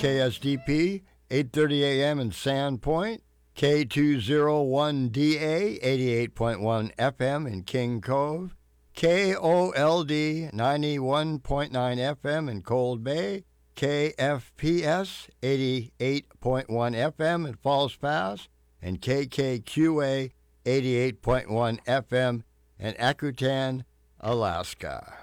KSDP, 8:30 a.m. in Sandpoint, K201DA, 88.1 FM in King Cove, KOLD, 91.9 FM in Cold Bay, KFPS, 88.1 FM in Falls Pass, and KKQA, 88.1 FM in Akutan, Alaska.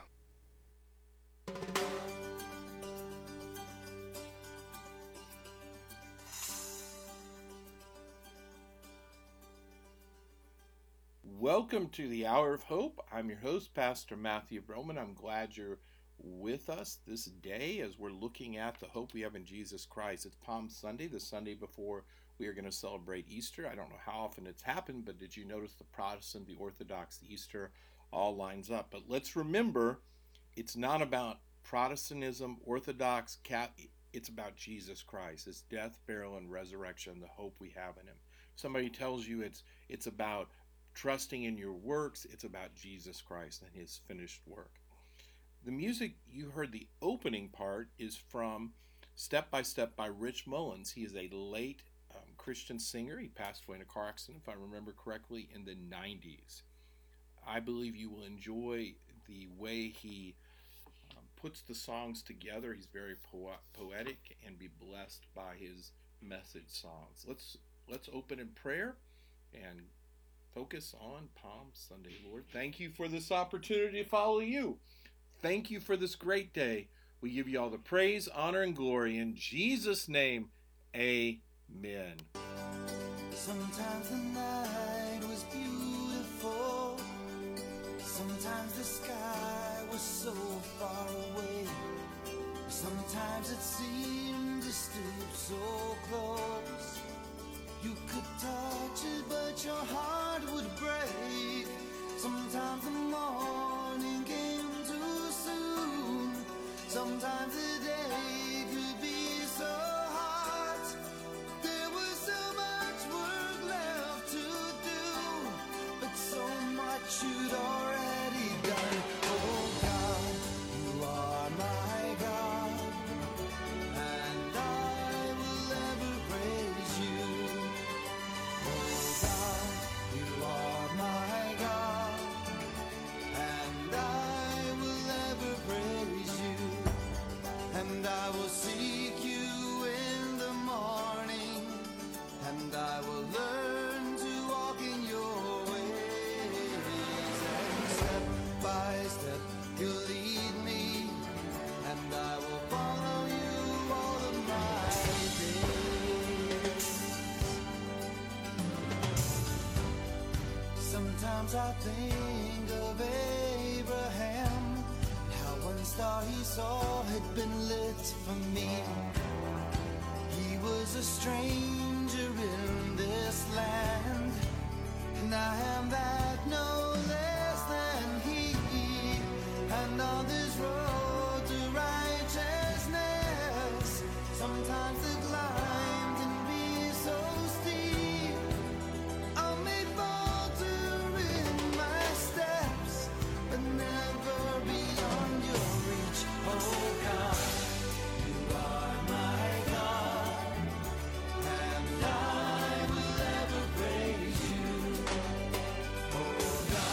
Welcome to the Hour of Hope. I'm your host, Pastor Matthew Broman. I'm glad you're with us this day as we're looking at the hope we have in Jesus Christ. It's Palm Sunday, the Sunday before we are going to celebrate Easter. I don't know how often it's happened, but did you notice the Protestant, the Orthodox, the Easter all lines up? But let's remember, it's not about Protestantism, Orthodox, it's about Jesus Christ, his death, burial, and resurrection, the hope we have in him. If somebody tells you it's about trusting in your works, it's about Jesus Christ and his finished work. The music you heard, the opening part, is from Step by Step by Rich Mullins. He is a late Christian singer. He passed away in a car accident, if I remember correctly, in the 90s. I believe you will enjoy the way he puts the songs together. He's very poetic, and be blessed by his message songs. Let's open in prayer and focus on Palm Sunday. Lord, thank you for this opportunity to follow you. Thank you for this great day. We give you all the praise, honor, and glory. In Jesus' name, amen. Sometimes the night was beautiful. Sometimes the sky was so far away. Sometimes it seemed to stoop so close. You could touch it, but your heart would break. Sometimes the morning came too soon. Sometimes the day could be so hot. There was so much work left to do, but so much you'd already done. Oh God, you are my God, and I will ever praise you. You are my God, and I will ever praise you, and I will seek you in the morning, and I will learn to walk in your ways, and step by step you'll lead me, and I will follow you all of my days. Sometimes I think of Abraham, how one star he saw had been lit for me. He was a stranger in this land, and I am that no less than he. And on this road to righteousness, sometimes the climb can be so steep. I may falter in my steps, but never beyond your reach. Oh God, you are my God, and I will ever praise you. Oh God.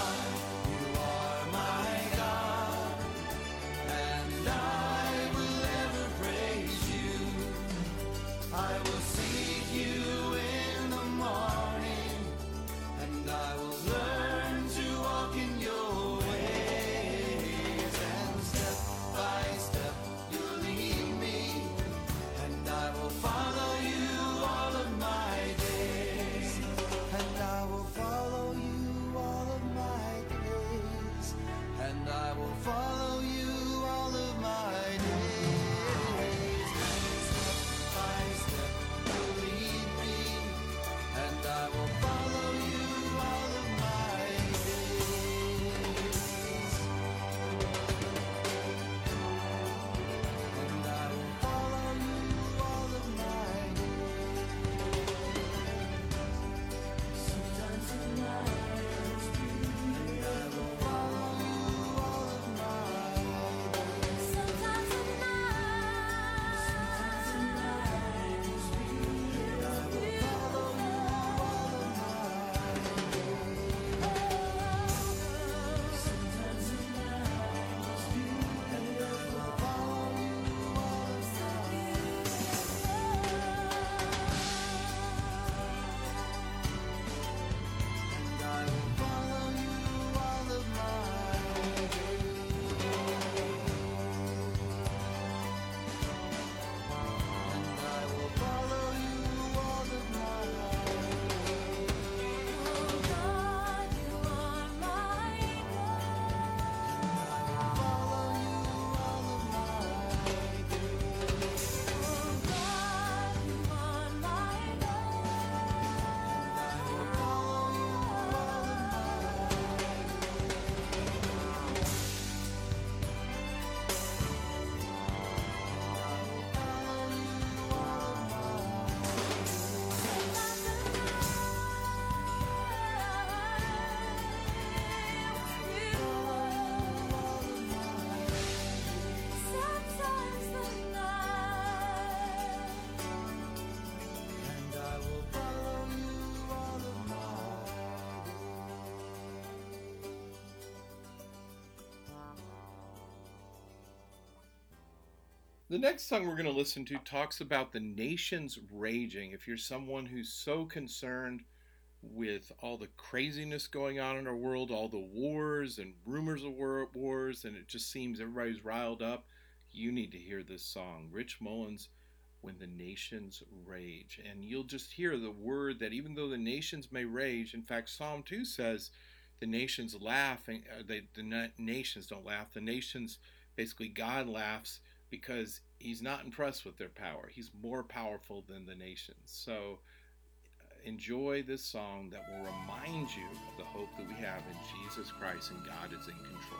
The next song we're going to listen to talks about the nations raging. If you're someone who's so concerned with all the craziness going on in our world, all the wars and rumors of wars, and it just seems everybody's riled up, you need to hear this song. Rich Mullins, When the Nations Rage. And you'll just hear the word that even though the nations may rage, in fact, Psalm 2 says the nations laugh, and the nations don't laugh. The nations, basically God laughs because he's not impressed with their power. He's more powerful than the nations. So enjoy this song that will remind you of the hope that we have in Jesus Christ, and God is in control.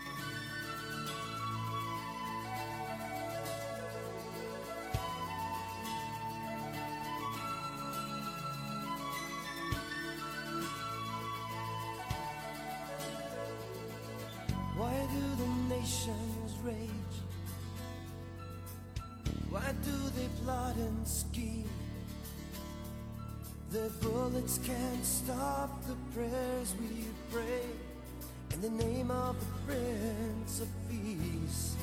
Why do the nations rage? Why do they plot and scheme? The bullets can't stop the prayers we pray in the name of the Prince of Peace.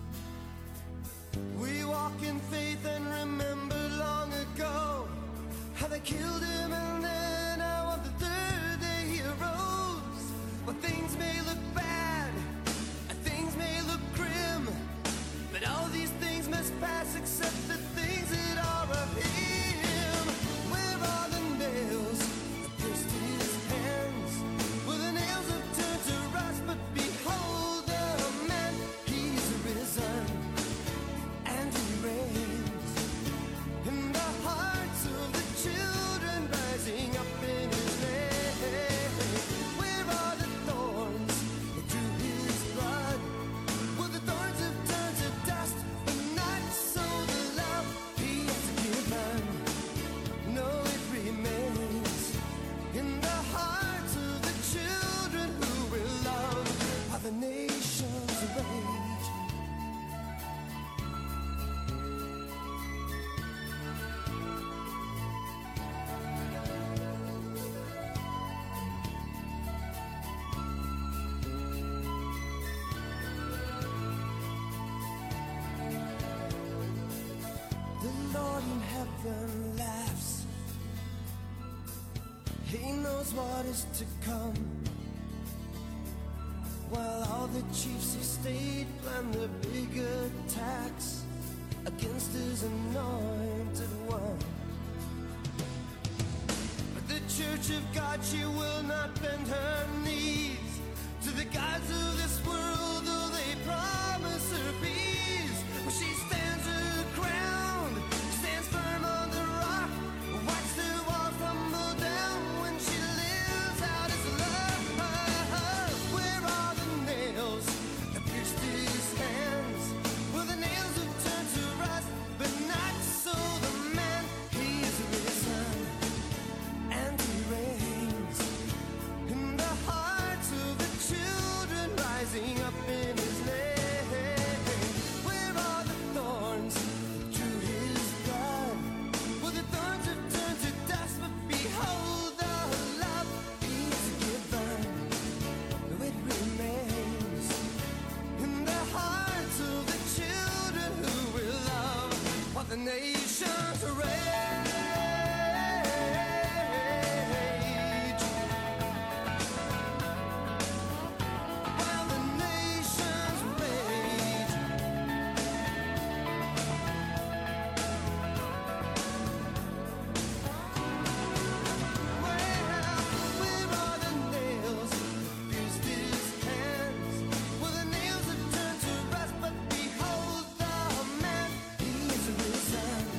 We walk in faith and remember long ago how they killed him, and then how on the third day he arose. Well, things may look bad and things may look grim, but all these things must pass except the things that are of him. Where are the nails that pierced his hands? Well, the nails have turned to rust, but behold the man, he's risen and he reigns in the hearts of the children rising up in his name. Where are the thorns that drew his blood? Well, the thorns have turned to dust, but not so the love he has given. No, it remains in the hearts of the children who will love how the nations rage. The Lord in heaven laughs. He knows what is to come. While all the chiefs of state plan their big attacks against his anointed one. But the church of God, she will not bend her knees to the gods of this world, though they promise her peace. Well, she stands her ground, stands firm on the rock, watch the walls tumble down when she lives out his love. Where are the nails that pierced his hands? Well, the nails have turned to rust, but not so the man. He is risen and he reigns in the hearts of the children rising up in his name. Where are the thorns that drew his blood? Well, the thorns have turned to dust, but behold the love he's given. It remains in the hearts of the children who will love while the nations rage. While the nations rage. Where are the nails that pierced his hands? Well, the nails have turned to rust, but behold the man, he is risen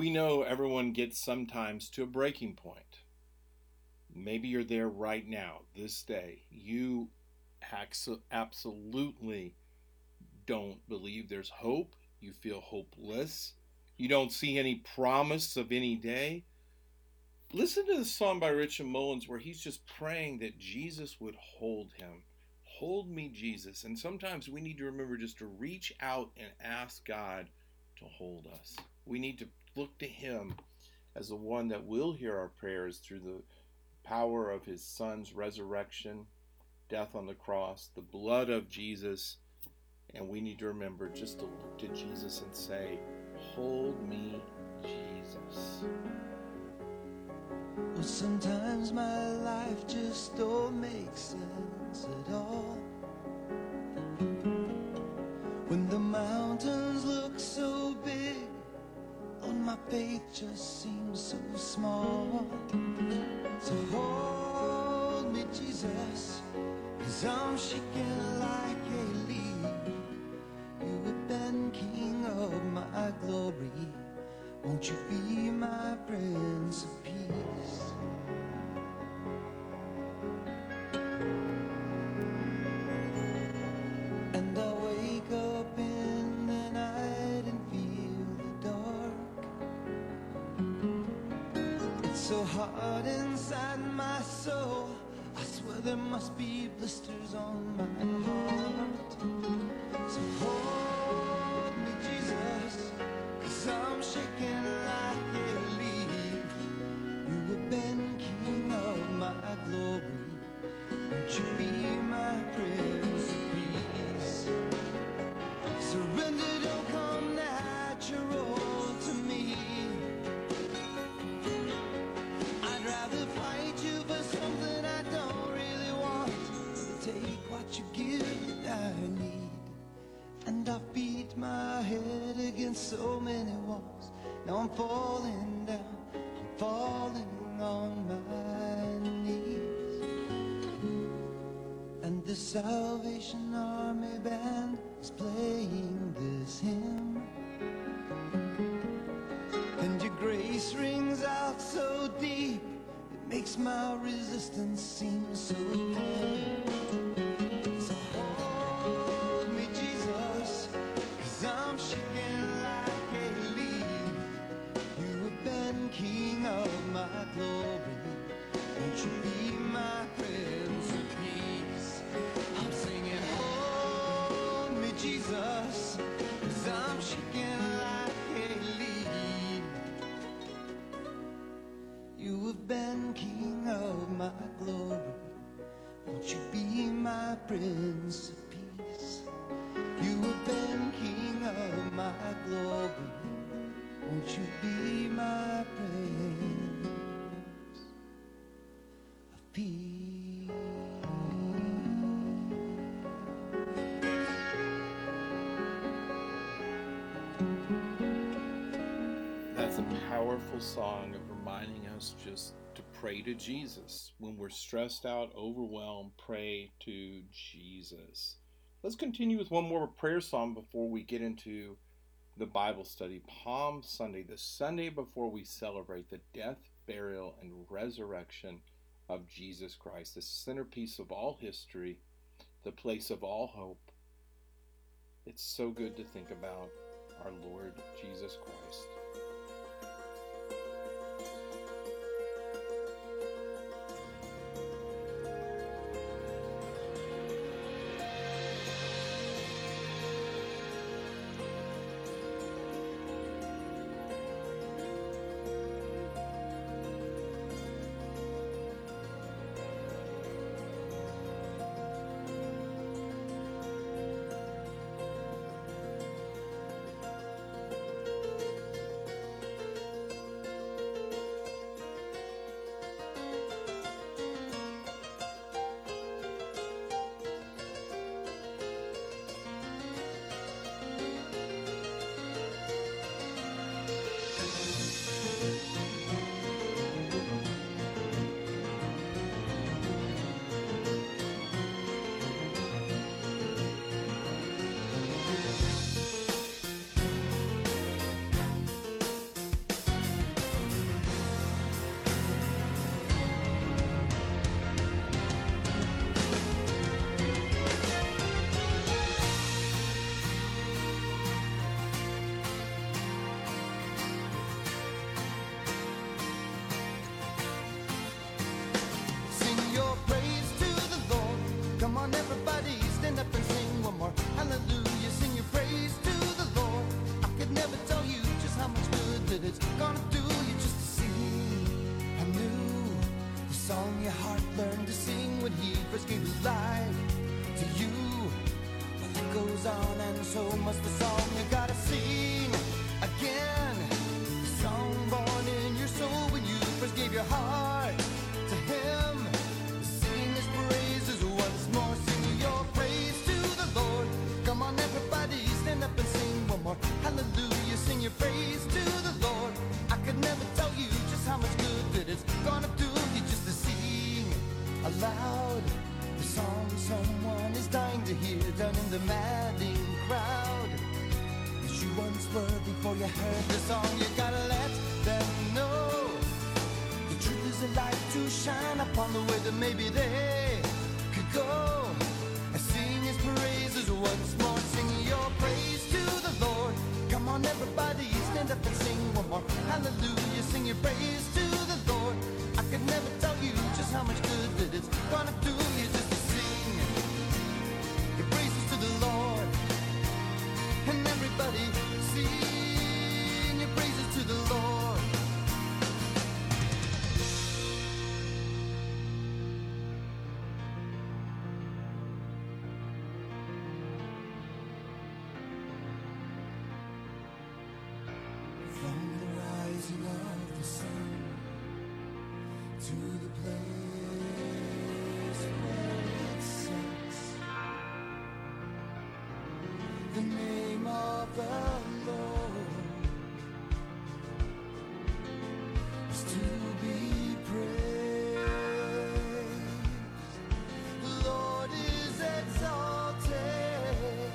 We know everyone gets sometimes to a breaking point. Maybe you're there right now, this day. You absolutely don't believe there's hope. You feel hopeless. You don't see any promise of any day. Listen to the song by Richard Mullins where he's just praying that Jesus would hold him. Hold me, Jesus. And sometimes we need to remember just to reach out and ask God to hold us. We need to look to him as the one that will hear our prayers through the power of his Son's resurrection, death on the cross, the blood of Jesus. And we need to remember just to look to Jesus and say, hold me, Jesus. Well, sometimes my life just don't make sense at all. When the mountains look so big, Lord, my faith just seems so small. So hold me, Jesus, 'cause I'm shaking like a leaf. You have been King of my glory. Won't you be my Prince of Peace? And I wake up in the night and feel the dark. It's so hard inside my soul. I swear there must be blisters on my heart. So hold me, Jesus, 'cause I'm shaking like a leaf. You have been King of my glory. Won't you be my Prince of Peace? Surrender don't come natural to me. I'd rather fight you for something I don't really want. Take what you give that I need. And I've beat my head against so many walls. Now I'm falling down, I'm falling on my knees. And the Salvation Army band is playing this hymn. And your grace rings out so deep, it makes my resistance seem so thin. So hold me, Jesus, 'cause I'm shaking like a leaf. You have been King of my glory. Won't you be my Prince of Peace? I'm singing, hold me, Jesus, 'cause I'm shaking like a leaf. You have been King of my glory. Won't you be my Prince of Peace? You have been King of my glory. Won't you be my Prince of Peace? That's a powerful song of reminding us just to pray to Jesus. When we're stressed out, overwhelmed, pray to Jesus. Let's continue with one more prayer song before we get into the Bible study. Palm Sunday, the Sunday before we celebrate the death, burial, and resurrection of Jesus Christ, the centerpiece of all history, the place of all hope. It's so good to think about our Lord Jesus Christ. universe gave life to you. Well, it goes on, and so must the song. You gotta sing again. The song born in your soul when you first gave your heart to Him. Sing His praises once more. Sing your praise to the Lord. Come on, everybody, stand up and sing one more. Hallelujah, sing your praise to the Lord. I could never tell you just how much good that it's gonna do you just to sing aloud the song someone is dying to hear down in the madding crowd. As you once were before you heard the song, you gotta let them know the truth is a light to shine upon the way that maybe they could go. And sing His praises once more. Sing your praise to the Lord. Come on, everybody, stand up and sing one more. Hallelujah, sing your praise to the Lord. I could never tell you just how much good that it's gonna do you just to sing your praises to the Lord. And everybody, sing your praises to the Lord. From the rising of the sun to the place where it sets, the name of the Lord is to be praised. The Lord is exalted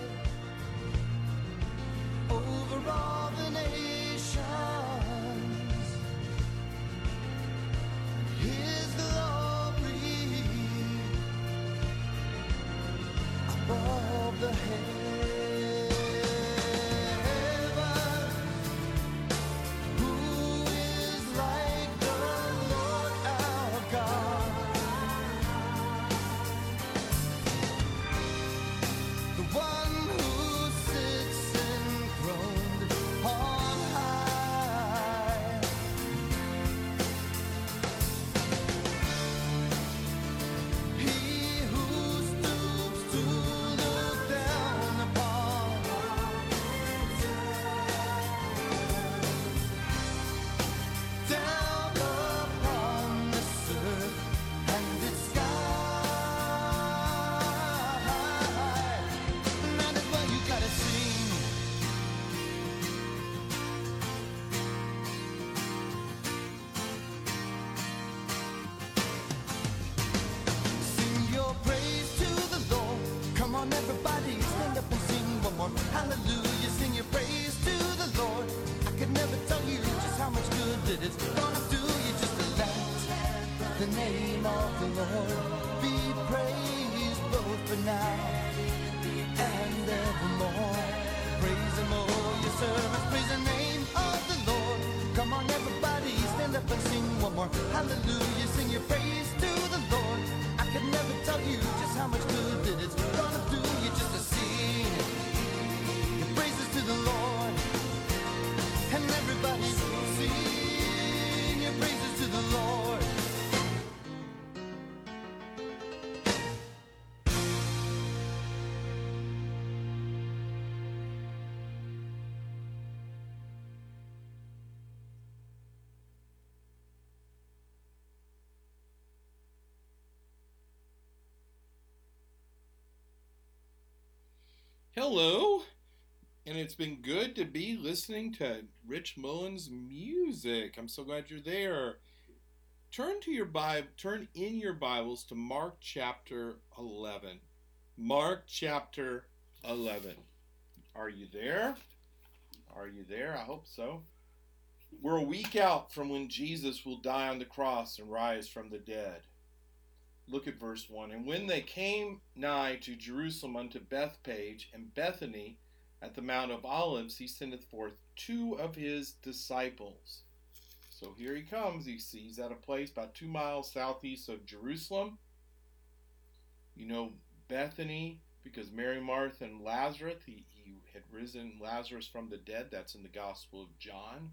over all the nations. His glory above the heavens. Who is like the Lord our God? The one who sits enthroned on high. He who stoops to look down upon this earth and its sky. And that is why you gotta sing. Sing your praise to the Lord. Come on, everybody, stand up and sing one more. Hallelujah, sing your praise to the Lord. I could never tell you just how much good that it's gonna do you just to let the name of the Lord be praised both for now and evermore. Praise Him, oh, your servants, praise the name of the Lord. Come on, everybody, stand up and sing one more. Hallelujah, sing your praise to the Lord. I could never tell you just how much good that it's gonna do you just to sing your praises to the Lord. And everybody, sing your praises to the Lord. Hello, and it's been good to be listening to Rich Mullins' music. I'm so glad you're there. Turn in your Bibles to Mark chapter 11. Mark chapter 11. Are you there? Are you there? I hope so. We're a week out from when Jesus will die on the cross and rise from the dead. Look at verse 1. And when they came nigh to Jerusalem unto Bethpage and Bethany at the Mount of Olives, he sendeth forth 2 of his disciples. So here he comes. He's at a place about 2 miles southeast of Jerusalem. You know Bethany because Mary, Martha, and Lazarus, he had risen Lazarus from the dead. That's in the Gospel of John.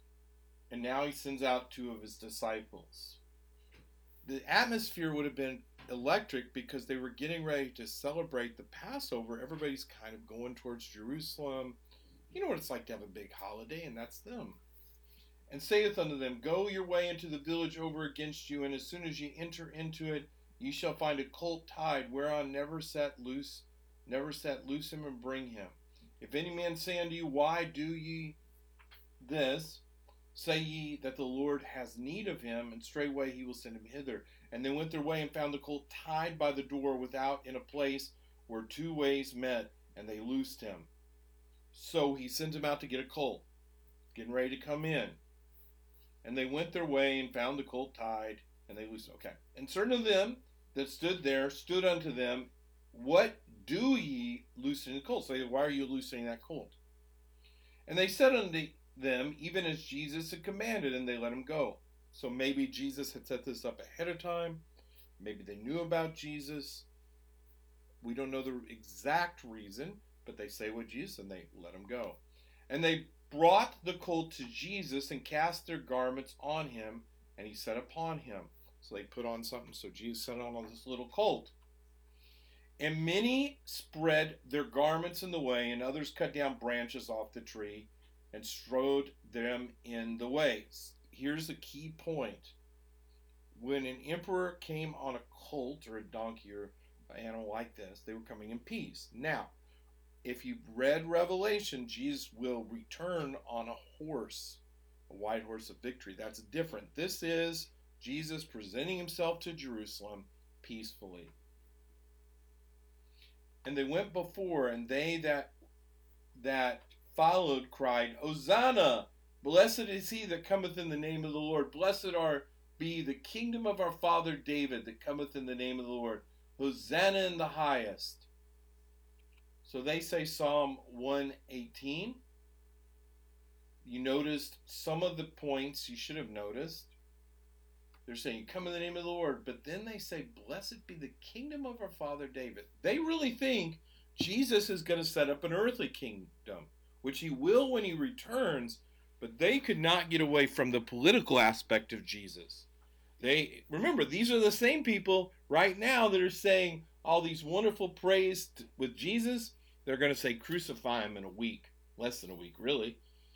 And now he sends out 2 of his disciples. The atmosphere would have been electric because they were getting ready to celebrate the Passover. Everybody's kind of going towards Jerusalem. You know what it's like to have a big holiday, and that's them. And saith unto them, Go your way into the village over against you, and as soon as ye enter into it, ye shall find a colt tied, whereon never set loose him and bring him. If any man say unto you, Why do ye this? Say ye that the Lord has need of him, and straightway he will send him hither. And they went their way and found the colt tied by the door without in a place where two ways met, and they loosed him. So he sent him out to get a colt, getting ready to come in. And they went their way and found the colt tied, and they loosed him. Okay. And certain of them that stood there stood unto them, What do ye loosen the colt? So they said, Why are you loosening that colt? And they said unto them, even as Jesus had commanded, and they let him go. So maybe Jesus had set this up ahead of time. Maybe they knew about Jesus. We don't know the exact reason, but they say what Jesus, and they let him go. And they brought the colt to Jesus and cast their garments on him, and he sat upon him. So they put on something. So Jesus sat on this little colt. And many spread their garments in the way, and others cut down branches off the tree and strewed them in the way. Here's the key point. When an emperor came on a colt or a donkey or an animal like this, they were coming in peace. Now, if you've read Revelation, Jesus will return on a horse, a white horse of victory. That's different. This is Jesus presenting himself to Jerusalem peacefully. And they went before, and they that followed cried, Hosanna! Blessed is he that cometh in the name of the Lord. Blessed be the kingdom of our father David that cometh in the name of the Lord. Hosanna in the highest. So they say Psalm 118. You noticed some of the points you should have noticed. They're saying, come in the name of the Lord. But then they say, blessed be the kingdom of our father David. They really think Jesus is going to set up an earthly kingdom, which he will when he returns. But they could not get away from the political aspect of Jesus. Remember, these are the same people right now that are saying all these wonderful praise with Jesus. They're going to say crucify him in a week, less than a week, really.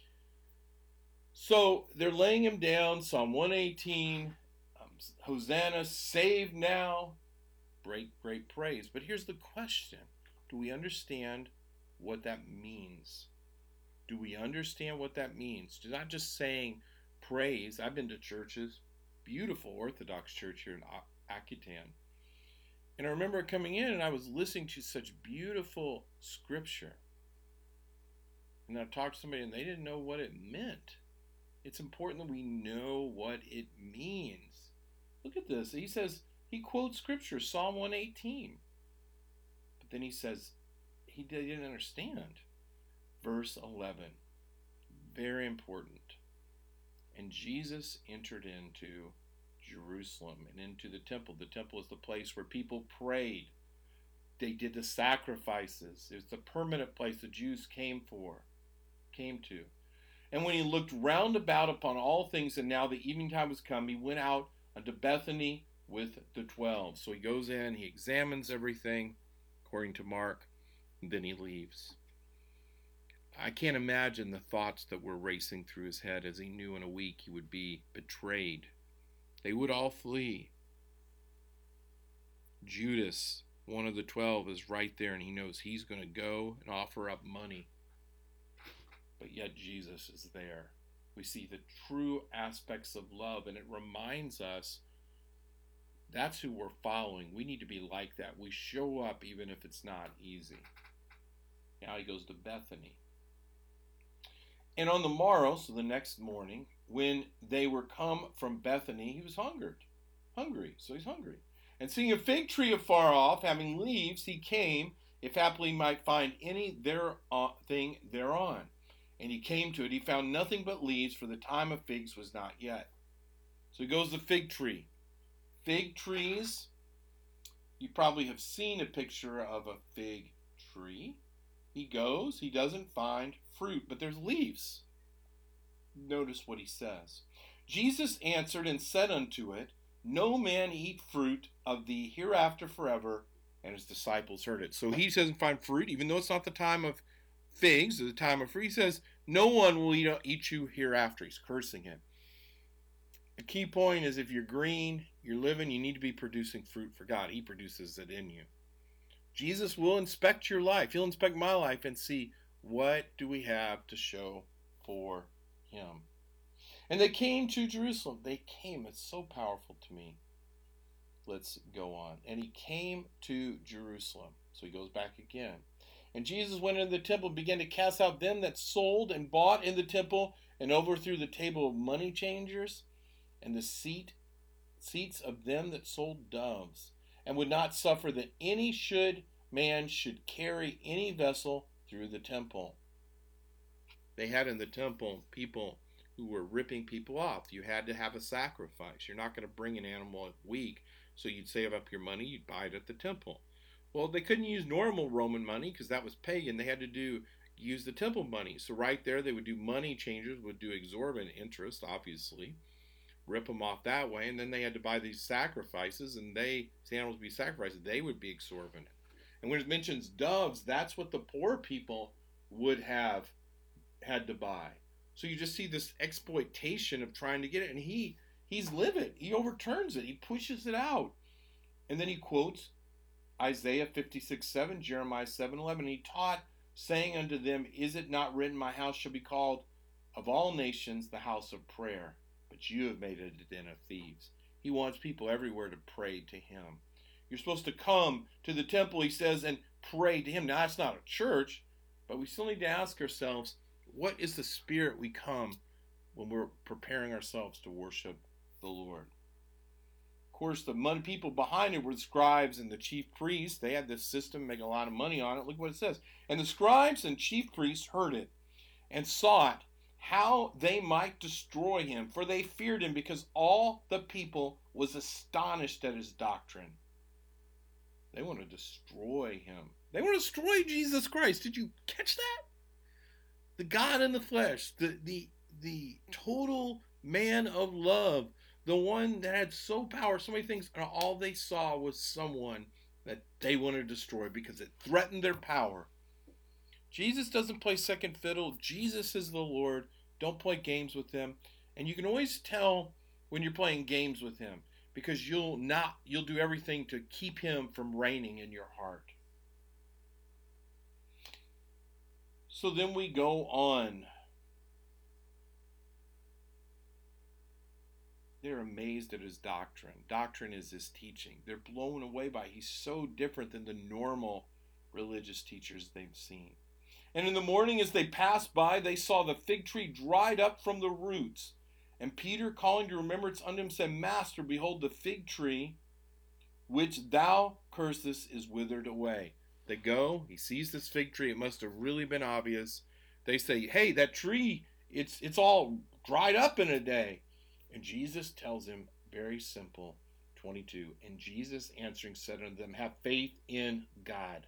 So they're laying him down. Psalm 118, Hosanna, save now. Great praise. But here's the question. Do we understand what that means? Do we understand what that means? It's not just saying praise. I've been to churches, beautiful Orthodox church here in Akutan. And I remember coming in and I was listening to such beautiful scripture. And I talked to somebody and they didn't know what it meant. It's important that we know what it means. Look at this. He quotes scripture, Psalm 118. But then he says he didn't understand. Verse 11, very important. And Jesus entered into Jerusalem and into the temple. The temple is the place where people prayed. They did the sacrifices. It was the permanent place the Jews came to. And when he looked round about upon all things, and now the evening time was come, he went out unto Bethany with the 12. So he goes in, he examines everything, according to Mark, and then he leaves. I can't imagine the thoughts that were racing through his head as he knew in a week he would be betrayed. They would all flee. Judas, one of the 12, is right there, and he knows he's going to go and offer up money. But yet Jesus is there. We see the true aspects of love, and it reminds us that's who we're following. We need to be like that. We show up even if it's not easy. Now he goes to Bethany. And on the morrow, so the next morning, when they were come from Bethany, he was hungry. So he's hungry. And seeing a fig tree afar off, having leaves, he came, if haply he might find any thing thereon. And he came to it. He found nothing but leaves, for the time of figs was not yet. So he goes to the fig tree. Fig trees, you probably have seen a picture of a fig tree. He goes, he doesn't find fruit, but there's leaves. Notice what he says. Jesus answered and said unto it, no man eat fruit of the hereafter forever. And his disciples heard it. So he doesn't find fruit, even though it's not the time of figs, or the time of fruit. He says, no one will eat you hereafter. He's cursing him. The key point is if you're green, you're living, you need to be producing fruit for God. He produces it in you. Jesus will inspect your life. He'll inspect my life and see, what do we have to show for him? And they came to Jerusalem. They came. It's so powerful to me. Let's go on. And he came to Jerusalem. So he goes back again. And Jesus went into the temple and began to cast out them that sold and bought in the temple, and overthrew the table of money changers and the seats of them that sold doves, and would not suffer that any man should carry any vessel through the temple. They had in the temple people who were ripping people off. You had to have a sacrifice. You're not going to bring an animal a week, so you'd save up your money, you'd buy it at the temple. Well, they couldn't use normal Roman money because that was pagan. They had to use the temple money. So right there, they would do money changers, would do exorbitant interest, obviously, rip them off that way, and then they had to buy these sacrifices, and these animals would be sacrificed. They would be exorbitant. And when it mentions doves, that's what the poor people would have had to buy. So you just see this exploitation of trying to get it, and he's livid. He overturns it. He pushes it out. And then he quotes Isaiah 56:7, Jeremiah 7:11. He taught, saying unto them, is it not written, my house shall be called of all nations the house of prayer, but you have made it a den of thieves. He wants people everywhere to pray to him. You're supposed to come to the temple, he says, and pray to him. Now, that's not a church, but we still need to ask ourselves, what is the spirit we come when we're preparing ourselves to worship the Lord? Of course, the people behind it were the scribes and the chief priests. They had this system, making a lot of money on it. Look what it says. And the scribes and chief priests heard it and sought how they might destroy him, for they feared him, because all the people was astonished at his doctrine. They want to destroy him. They want to destroy Jesus Christ. Did you catch that? The God in the flesh, the total man of love, the one that had so many things, and all they saw was someone that they wanted to destroy because it threatened their power. Jesus doesn't play second fiddle. Jesus is the Lord. Don't play games with him. And you can always tell when you're playing games with him, because you'll do everything to keep him from reigning in your heart. So then we go on. They're amazed at his doctrine. Doctrine is his teaching. They're blown away by it. He's so different than the normal religious teachers they've seen. And in the morning as they passed by, they saw the fig tree dried up from the roots. And Peter, calling to remembrance unto him, said, Master, behold, the fig tree which thou cursest is withered away. They go, he sees this fig tree. It must have really been obvious. They say, hey, that tree, it's all dried up in a day. And Jesus tells him, very simple, 22, and Jesus answering said unto them, have faith in God.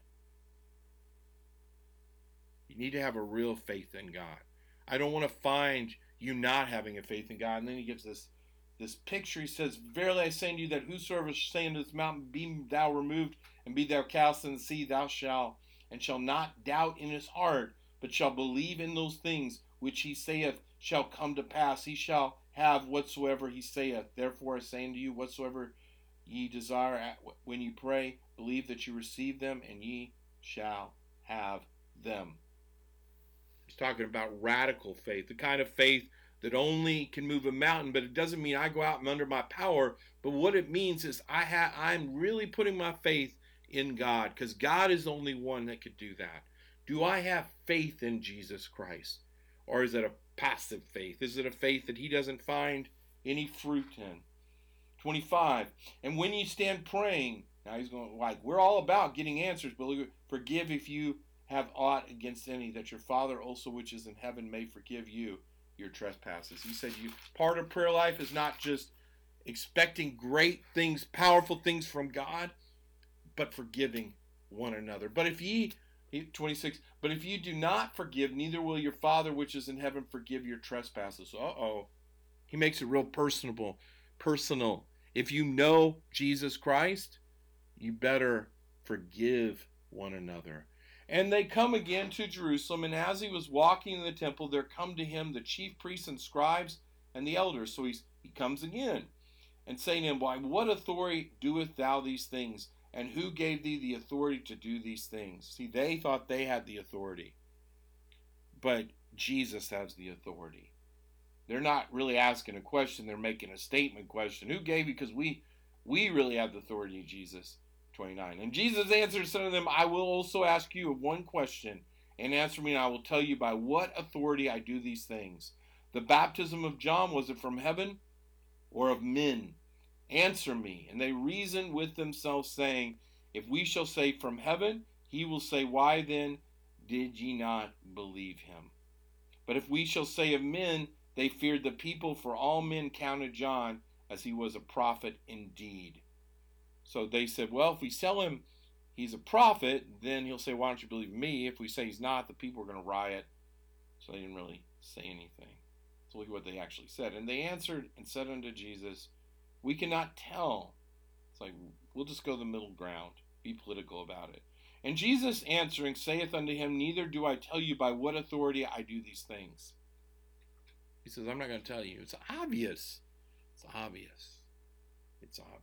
You need to have a real faith in God. I don't want to find you not having a faith in God. And then he gives this picture. He says, verily I say unto you that whosoever shall say unto this mountain, be thou removed, and be thou cast in the sea, thou shalt not doubt in his heart, but shall believe in those things which he saith shall come to pass. He shall have whatsoever he saith. Therefore I say unto you, whatsoever ye desire when you pray, believe that you receive them, and ye shall have them. He's talking about radical faith, the kind of faith that only can move a mountain, but it doesn't mean I go out and under my power. But what it means is I'm really putting my faith in God, because God is the only one that could do that. Do I have faith in Jesus Christ? Or is it a passive faith? Is it a faith that he doesn't find any fruit in? 25, and when you stand praying, now he's going, like, we're all about getting answers, but forgive if you have aught against any, that your Father also which is in heaven may forgive you your trespasses. He said part of prayer life is not just expecting great things, powerful things from God, but forgiving one another. But if 26, but if you do not forgive, neither will your Father which is in heaven forgive your trespasses. He makes it real personal. If you know Jesus Christ, you better forgive one another. And they come again to Jerusalem, and as he was walking in the temple, there come to him the chief priests and scribes and the elders. So he comes again, and saying to him, By what authority doest thou these things? And who gave thee the authority to do these things? See, they thought they had the authority, but Jesus has the authority. They're not really asking a question, they're making a statement question. Who gave you? Because we really have the authority, Jesus. 29. And Jesus answered, said to them, I will also ask you one question, and answer me, and I will tell you by what authority I do these things. The baptism of John, was it from heaven or of men? Answer me. And they reasoned with themselves, saying, If we shall say from heaven, he will say, Why then did ye not believe him? But if we shall say of men, they feared the people, for all men counted John as he was a prophet indeed. So they said, well, if we sell him, he's a prophet, then he'll say, why don't you believe me? If we say he's not, the people are going to riot. So they didn't really say anything. So look at what they actually said. And they answered and said unto Jesus, we cannot tell. It's like, we'll just go the middle ground, be political about it. And Jesus answering saith unto him, neither do I tell you by what authority I do these things. He says, I'm not going to tell you. It's obvious. It's obvious. It's obvious.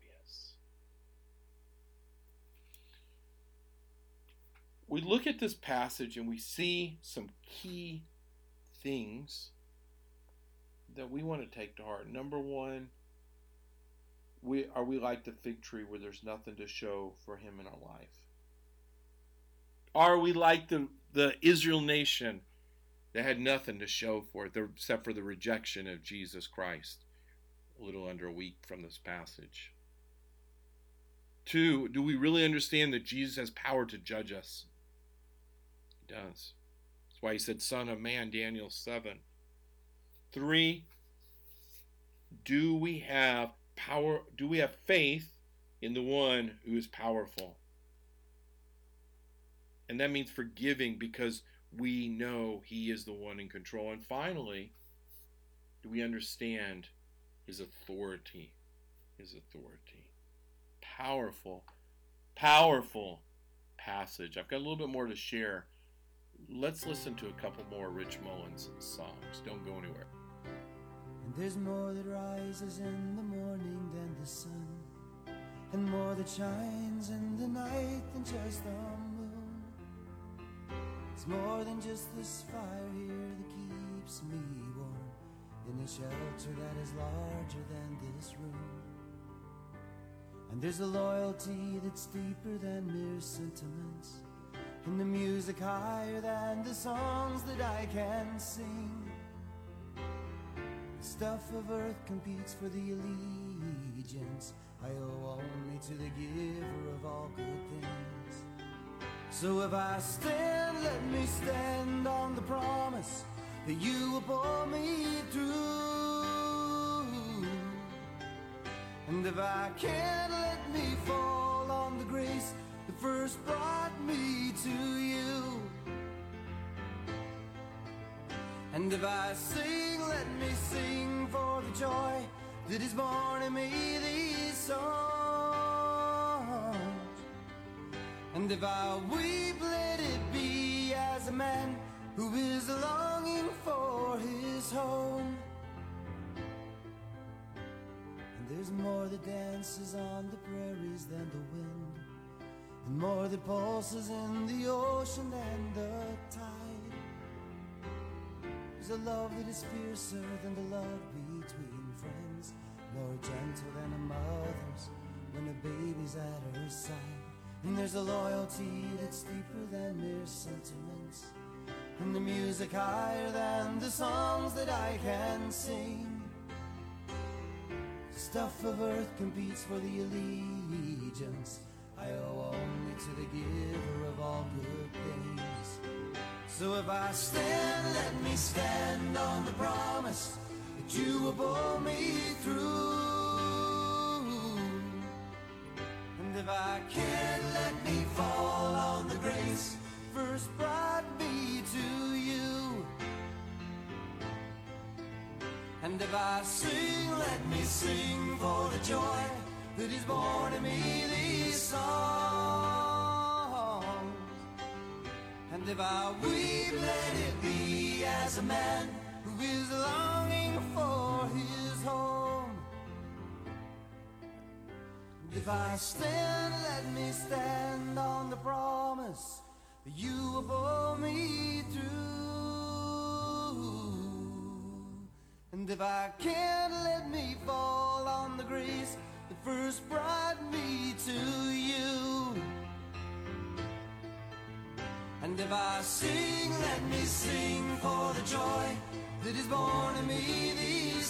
We look at this passage and we see some key things that we want to take to heart. Number one, are we like the fig tree where there's nothing to show for him in our life? Are we like the Israel nation that had nothing to show for it except for the rejection of Jesus Christ? A little under a week from this passage. Two, do we really understand that Jesus has power to judge us? He does. That's why he said, Son of Man, Daniel 7. Three, do we have power? Do we have faith in the one who is powerful? And that means forgiving because we know he is the one in control. And finally, do we understand his authority? His authority. Powerful, powerful passage. I've got a little bit more to share. Let's listen to a couple more Rich Mullins songs. Don't go anywhere. And there's more that rises in the morning than the sun, and more that shines in the night than just the moon. It's more than just this fire here that keeps me warm in a shelter that is larger than this room. And there's a loyalty that's deeper than mere sentiments, and the music higher than the songs that I can sing. The stuff of earth competes for the allegiance I owe only to the giver of all good things. So if I stand, let me stand on the promise that you will pull me through. And if I can't, let me fall on the grace that first brought me to you. And if I sing, let me sing for the joy that is born in me these songs. And if I weep, let it be as a man who is longing for his home. And there's more that dances on the prairies than the wind, and more that pulses in the ocean than the tide. There's a love that is fiercer than the love between friends, more gentle than a mother's when a baby's at her side. And there's a loyalty that's deeper than mere sentiments, and the music higher than the songs that I can sing. The stuff of earth competes for the allegiance I owe only to the giver of all good things. So if I stand, let me stand on the promise that you will pull me through. And if I can't, let me fall on the grace first brought me to you. And if I sing, let me sing for the joy that He's born in me these songs. And if I weep, let it be as a man who is longing for his home. And if I stand, let me stand on the promise that you will pull me through. And if I can't, let me fall on the grace that first brought me to you. And if I sing, let me sing for the joy that is born in me these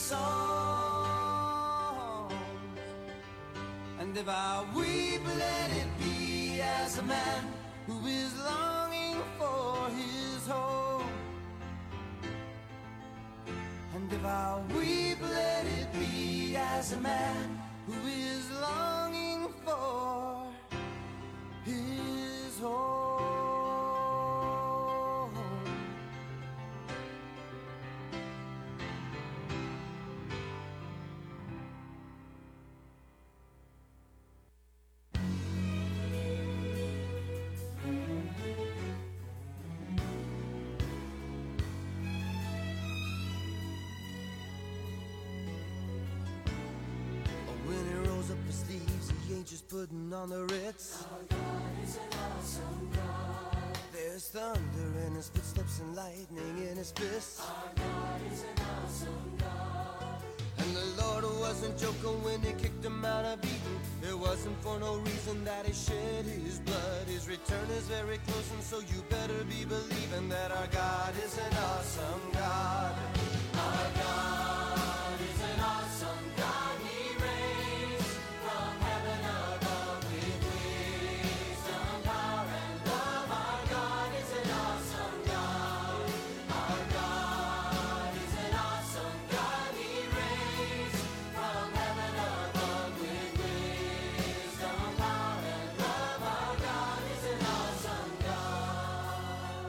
songs. And if I weep, let it be as a man who is longing for his home. And if I weep, let it be as a man who is longing for his home. When he rolls up his sleeves, he ain't just putting on the Ritz. Our God is an awesome God. There's thunder in his footsteps and lightning in his fists. Our God is an awesome God. And the Lord wasn't joking when he kicked him out of Eden. It wasn't for no reason that he shed his blood. His return is very close, and so you better be believing that our God is an awesome God. Our God is an awesome God. He reigns from heaven above with wisdom, power, and love. Our God is an awesome God. Our God is an awesome God. He reigns from heaven above with wisdom, power, and love. Our God is an awesome God.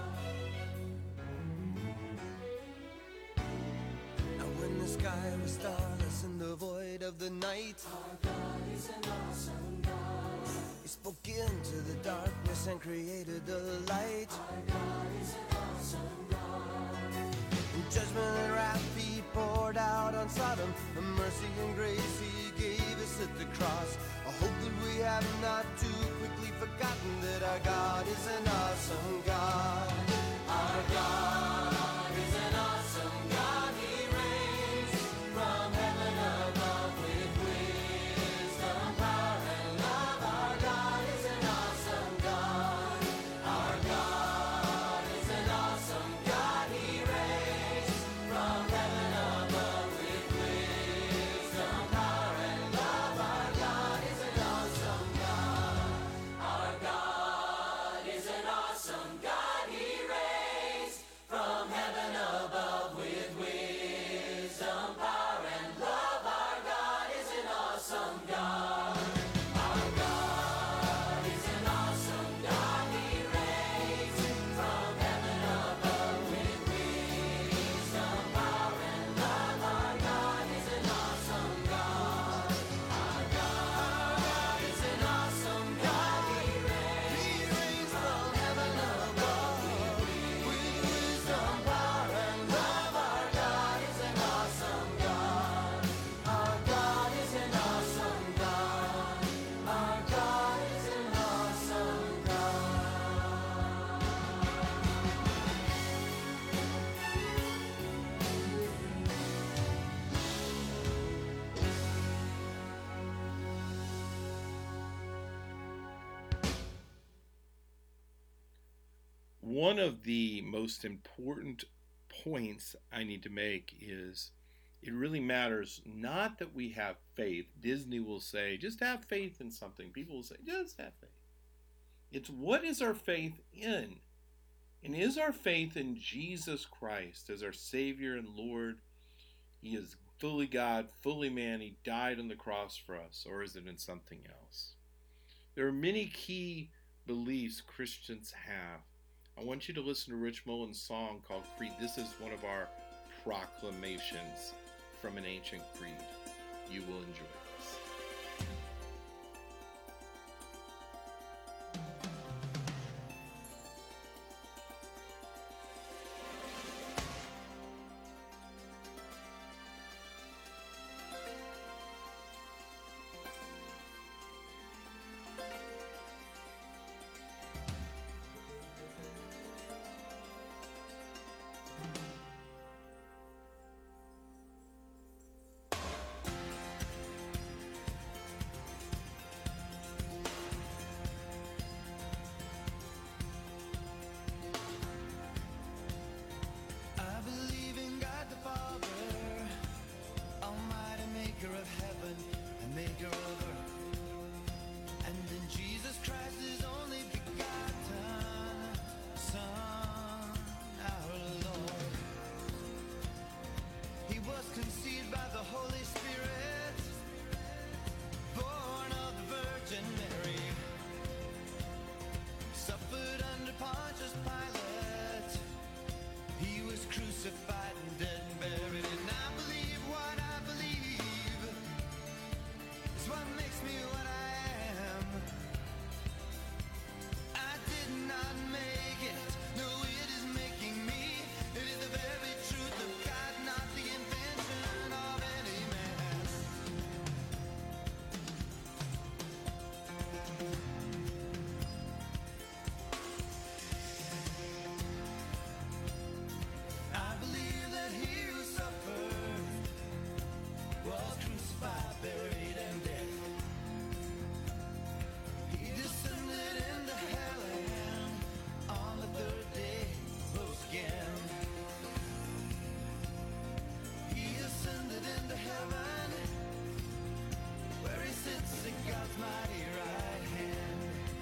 Now when the sky was starless in the void of the night, Our God is an awesome God. he spoke into the darkness and created the light. Our God is an awesome God. In judgment and wrath he poured out on Sodom. A mercy and grace he gave us at the cross. A hope that we have not too quickly forgotten, that our God is an awesome God. Our God is an awesome God. He reigns from heaven above with wisdom, power, and love. Our God is an awesome God. Our God is an awesome God. He reigns from heaven above with wisdom, power, and love. Our God is an awesome God. Our God is an awesome God. He reigns from heaven above with wisdom, power, and love. Our God is an awesome God. Our God is an awesome God. He reigns from heaven above with wisdom, power, and love. Our God is an awesome God. Our God is an awesome God. He reigns from heaven above with wisdom, power, and love. Our God is an awesome God. Our God is an awesome God. Our God is an awesome One of the most important points I need to make is it really matters not that we have faith. Disney will say, just have faith in something. People will say, just have faith. It's what is our faith in? And is our faith in Jesus Christ as our Savior and Lord? He is fully God, fully man. He died on the cross for us. Or is it in something else? There are many key beliefs Christians have. I want you to listen to Rich Mullins' song called Creed. This is one of our proclamations from an ancient creed. You will enjoy this. crucified and dead and buried. And I believe what I believe is what makes me what I am. I did not make it, no, it is making me. It is the very truth of God, not the invention of any man. I believe that he who suffered was crucified, buried, and dead. He descended into hell and on the third day rose again. He ascended into heaven where he sits at God's mighty right hand.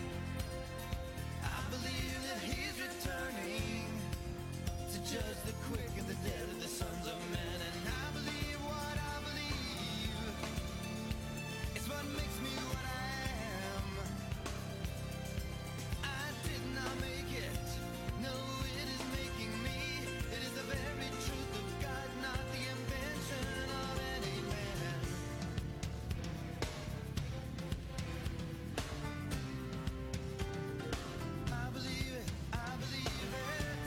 I believe that he's returning to judge the quick and the dead of the sons of men. And I believe what I believe. It's what makes me what I am. I did not make it. No, it is making me. It is the very truth of God, not the invention of any man. I believe it. I believe it.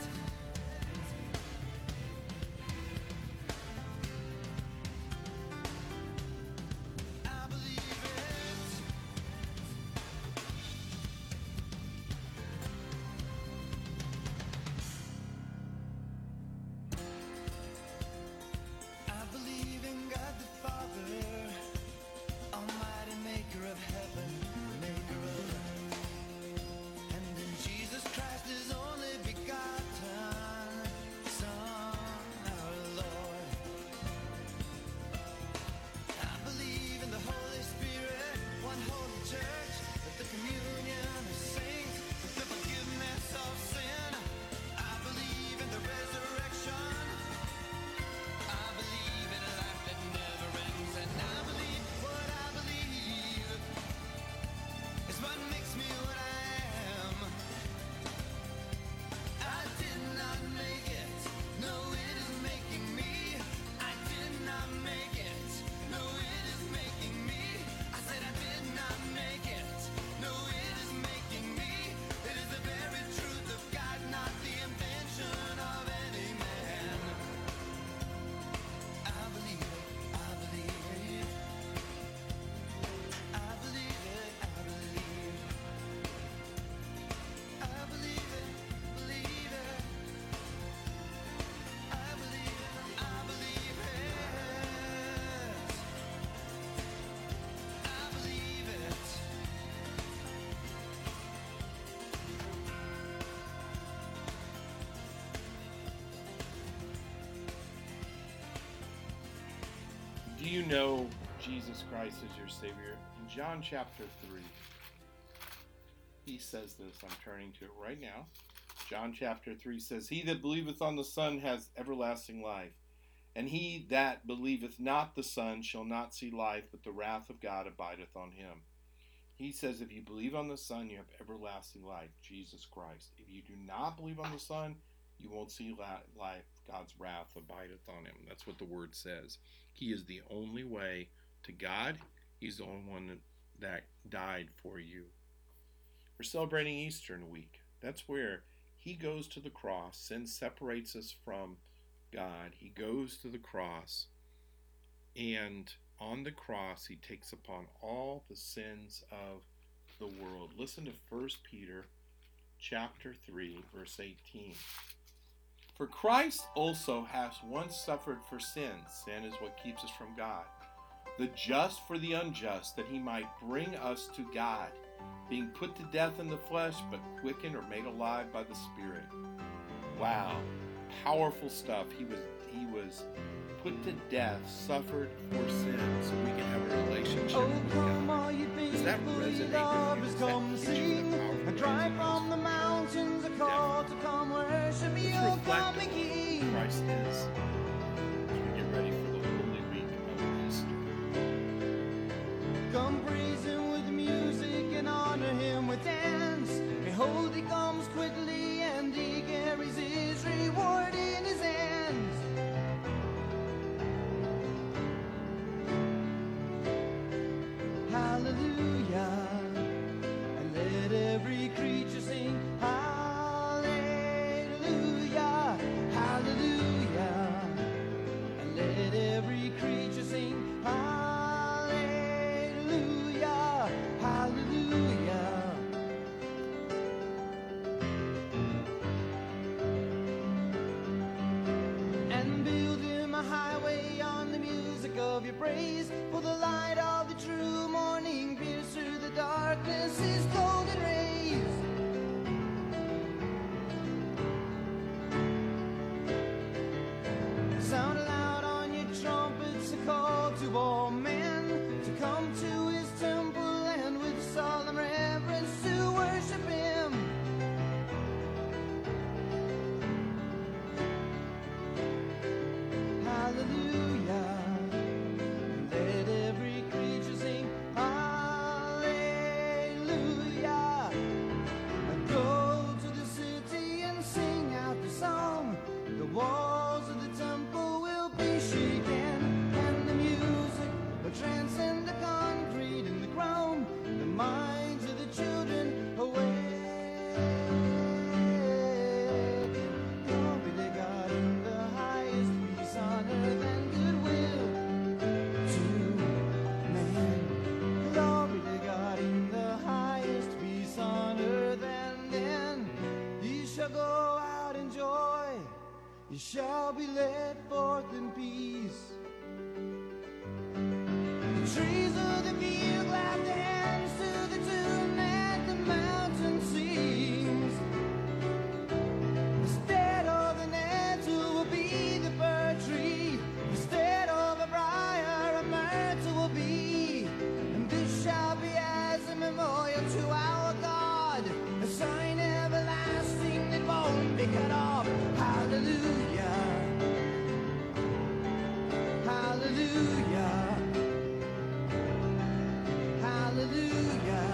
I believe it. I believe in God the Father, Almighty Maker of heaven, Maker of earth, and in Jesus Christ, His only begotten Son, our Lord. I believe in the Holy Spirit, one holy church, with the communion of saints, with the forgiveness of sin. I believe in the resurrection. I believe in a life that never ends, and I believe what I believe is what makes me what I am. I did not make it, no, it is making me. I did not make it, no, it is making me. I said I did not make it, no, it is making me. It is the very truth of God, not the invention of any man. I believe it, I believe it. I believe it, I believe. I believe it, believe it. I believe it, I believe it. I believe it. Do you know Jesus Christ is your Savior? In John chapter 3, he says this. I'm turning to it right now. John chapter 3 says, He that believeth on the Son has everlasting life, and he that believeth not the Son shall not see life, but the wrath of God abideth on him. He says, if you believe on the Son, you have everlasting life, Jesus Christ. If you do not believe on the Son, you won't see life. God's wrath abideth on him. That's what the word says. He is the only way to God. He's the only one that died for you. We're celebrating Easter week. That's where he goes to the cross. Sin separates us from God. He goes to the cross, and on the cross he takes upon all the sins of the world. Listen to 1 Peter chapter 3, verse 18. For Christ also has once suffered for sins. Sin is what keeps us from God. The just for the unjust, that he might bring us to God, being put to death in the flesh, but quickened or made alive by the Spirit. Wow, powerful stuff. He was put to death, suffered for sin, so we can have a relationship Oh, with come God. all you Does that faithful, ye resonate lovers, with you? come Does that hit you in sing. a powerful And drive resonance? from the mountains a call to come worship Let's you, O reflect come on King. who Christ is as we get ready for the Holy Week of Easter. Come praise him with music and honor him with dance. Behold, he comes quickly and he carries his reward in his hands. to all men to come to his temple and with solemn reverence to worship him. Hallelujah. Let every creature sing hallelujah. And go to the city and sing out the song. The walls of the temple will be shaken, and the music will transcend the concrete and the ground. The minds of the children awake. Glory to God in the highest, peace on earth and goodwill to men. Glory to God in the highest, peace on earth, and then ye shall go out in joy. You shall be led forth in peace. The trees of the field clap their hands to the tune that the mountain sings. Instead of the nettle will be the fir tree. Instead of a briar, a myrtle will be. And this shall be as a memorial to our God, a sign everlasting that won't be cut off. Hallelujah. Hallelujah. Hallelujah.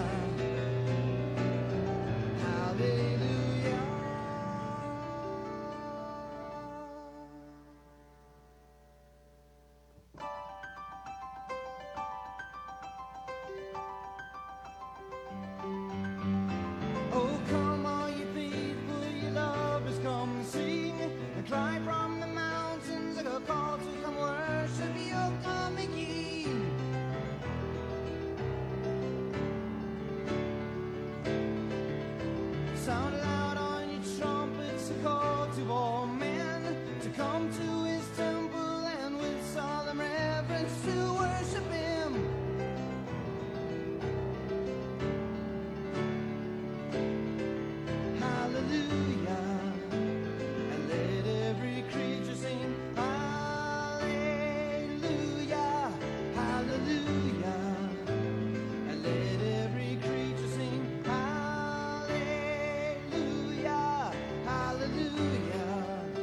Hallelujah. Oh, come all you people, you lovers, come and sing and cry from the mountains, a call to come worship your coming King. Sound loud on your trumpets, a call to all men to come to his temple and with solemn reverence to worship him. Hallelujah. And let every creature sing hallelujah. Hallelujah. And let every creature sing hallelujah. Hallelujah.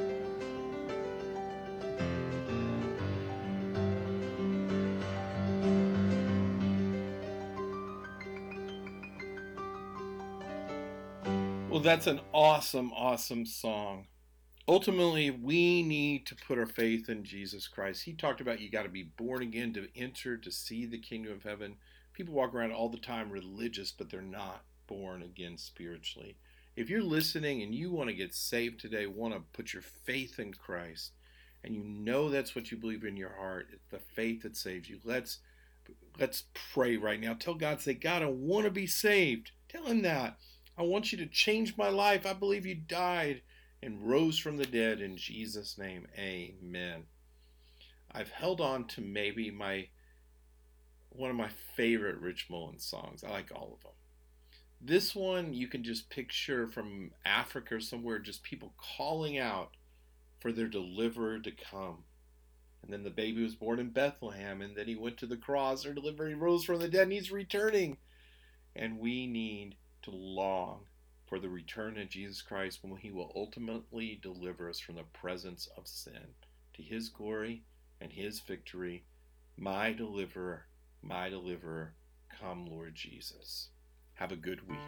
Well, that's an awesome, awesome song. Ultimately, we need to put our faith in Jesus Christ. He talked about you got to be born again to enter, to see the kingdom of heaven. People walk around all the time religious, but they're not born again spiritually. If you're listening and you want to get saved today, want to put your faith in Christ, and you know that's what you believe in your heart, it's the faith that saves you. Let's pray right now. Tell God, say, God, I want to be saved. Tell him that. I want you to change my life. I believe you died and rose from the dead in Jesus' name. Amen. I've held on to maybe one of my favorite Rich Mullins songs. I like all of them. This one you can just picture from Africa or somewhere, just people calling out for their deliverer to come. And then the baby was born in Bethlehem, and then he went to the cross, their deliverer, he rose from the dead, and he's returning. And we need to long for the return of Jesus Christ when he will ultimately deliver us from the presence of sin to his glory and his victory. My deliverer, come, Lord Jesus. Have a good week.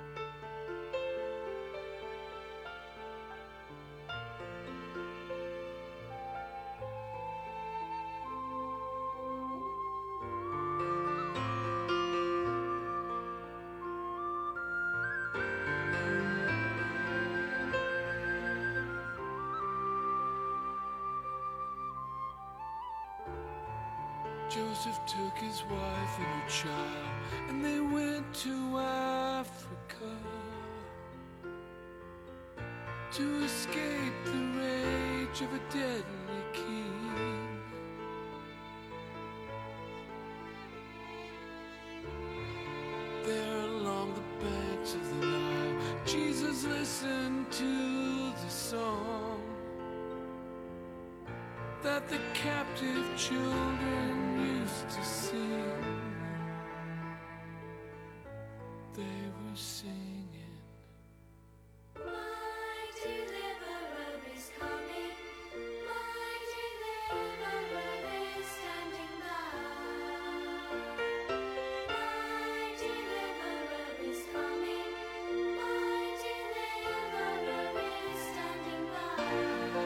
Joseph took his wife and her child, and they went to Africa to escape the rage of a deadly king. There along the banks of the Nile, Jesus listened to the song that the captive children used to sing. They were singing. My deliverer is coming. My deliverer is standing by. My deliverer is coming. My deliverer is standing by.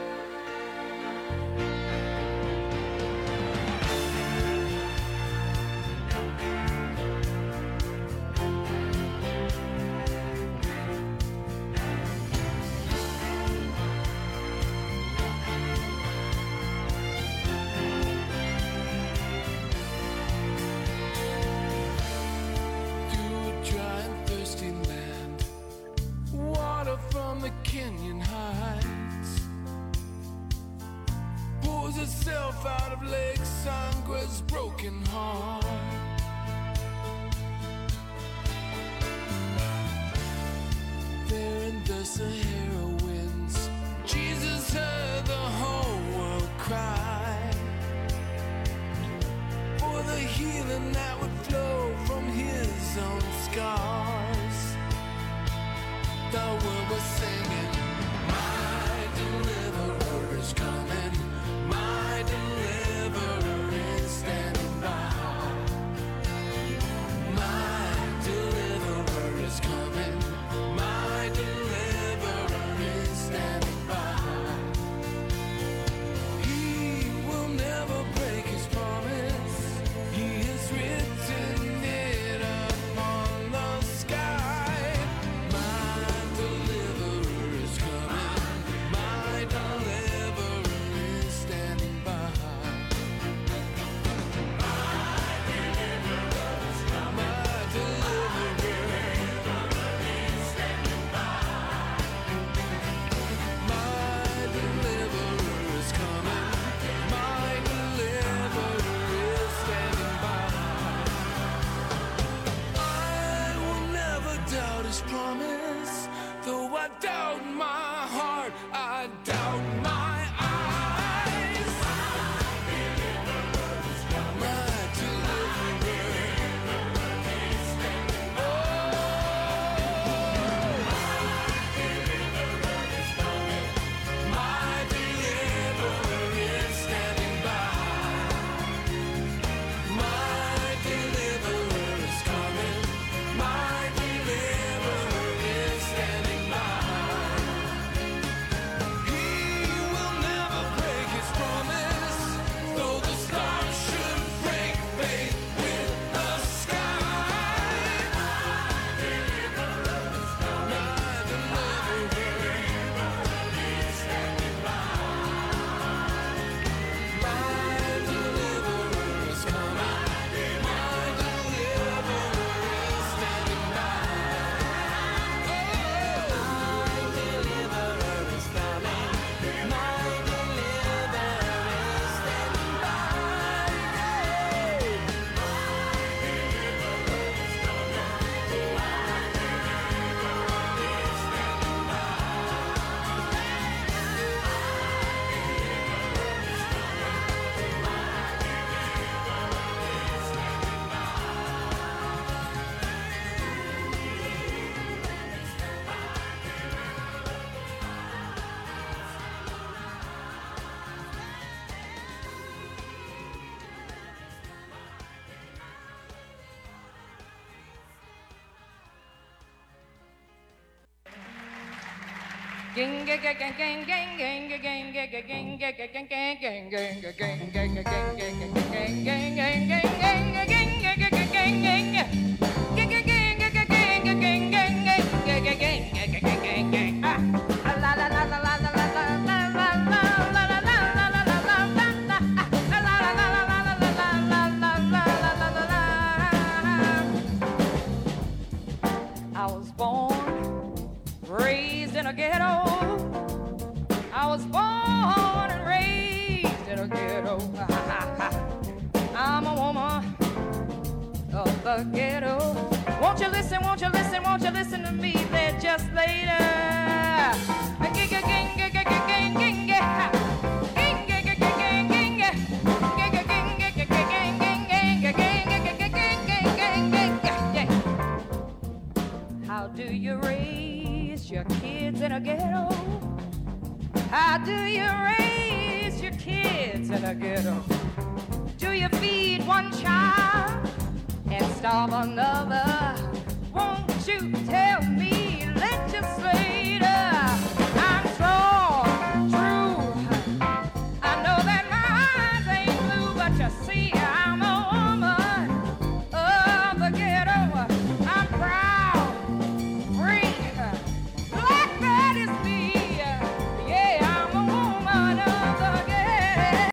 Through a dry and thirsty land, water from the canyon heights pours itself out of Lake Sangra's broken heart. There in the Sahara winds, Jesus heard the whole world cry for the healing that would flow from his own scars. The world was singing, my deliverer is coming, my deliverer is standing by. My deliverer is coming, my deliverer is standing by. He will never break his promise. He has written it upon the sky. My deliverer is coming. My deliverer is standing by. My deliverer is coming. My deliverer is standing by. My deliverer is coming. My deliverer is standing by. I will never doubt his promise, though I doubt my heart, I doubt my eyes. My deliverer is coming. My deliverer is standing by. My deliverer is standing by. My deliverer is coming. My deliverer is standing by. He will never break his promise, though the stars should break faith with the sky. My deliverer is coming. My deliverer is standing by. My deliverer is coming. My deliverer is standing by. My deliverer is coming. My deliverer is standing I was born, raised in a ghetto. I was born and raised in a ghetto. I'm a woman of the ghetto. Won't you listen, won't you listen, won't you listen to me there just later? in a ghetto? Do you feed one child and starve another? Won't you tell me